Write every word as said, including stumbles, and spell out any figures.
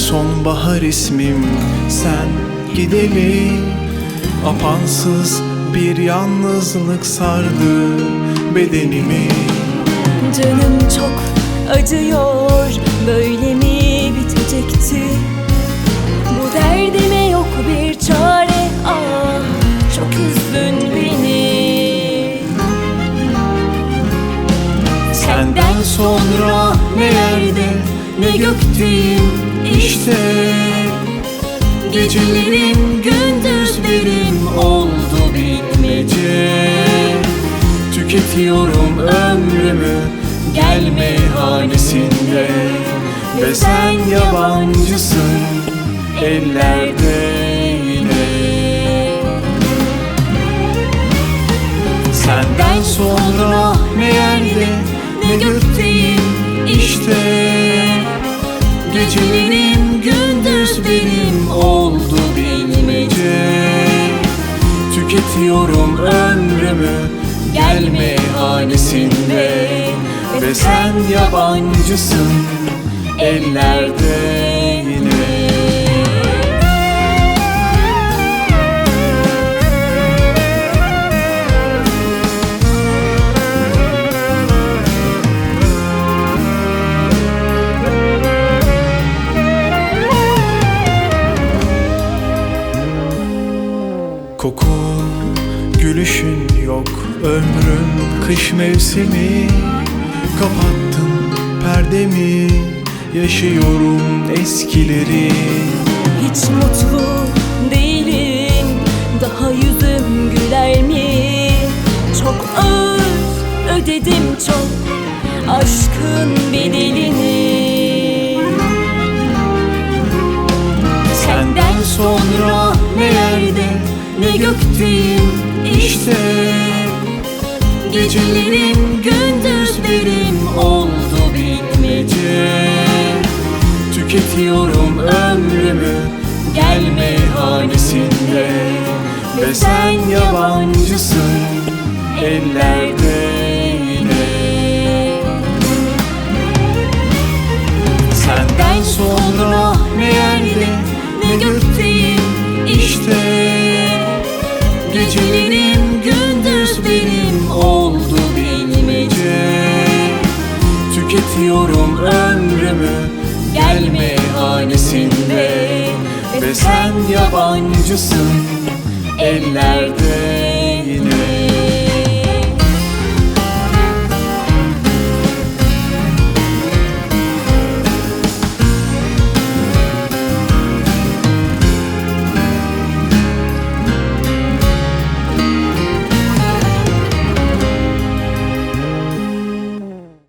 Sonbahar ismim sen gideli, apansız bir yalnızlık sardı bedenimi. Canım çok acıyor, böyle mi bitecekti? Bu derdime yok bir çare, ah çok üzdün beni. Senden sonra ne yerde ne gökteyim işte. Gecelerim gündüzlerim oldu bilmece. Tüketiyorum ömrümü gel meyhanesinde, ve sen yabancısın ellerde yine. Senden sonra ne yerde ne gökteyim işte. Gecelerim gündüzlerim oldu bilmece. Tüketiyorum ömrümü gel meyhanesinde, ve sen yabancısın ellerde yine. Kokun, gülüşün yok, ömrüm kış mevsimi. Kapattım perdemi, yaşıyorum eskileri. Hiç mutlu değilim, daha yüzüm güler mi? Çok ağır ödedim çok aşkın bedelini. Senden sonra ne yerde ne gökteyim işte. Gecelerim gündüzlerim oldu bilmece. Tüketiyorum ömrümü gel meyhanesinde, ve sen yabancısın ellerde yine. Senden sonra ne yerde ne gökteyim işte. Gecelerim gündüzlerim oldu bilmece. Tüketiyorum ömrümü gel meyhanesinde, ve sen yabancısın ellerde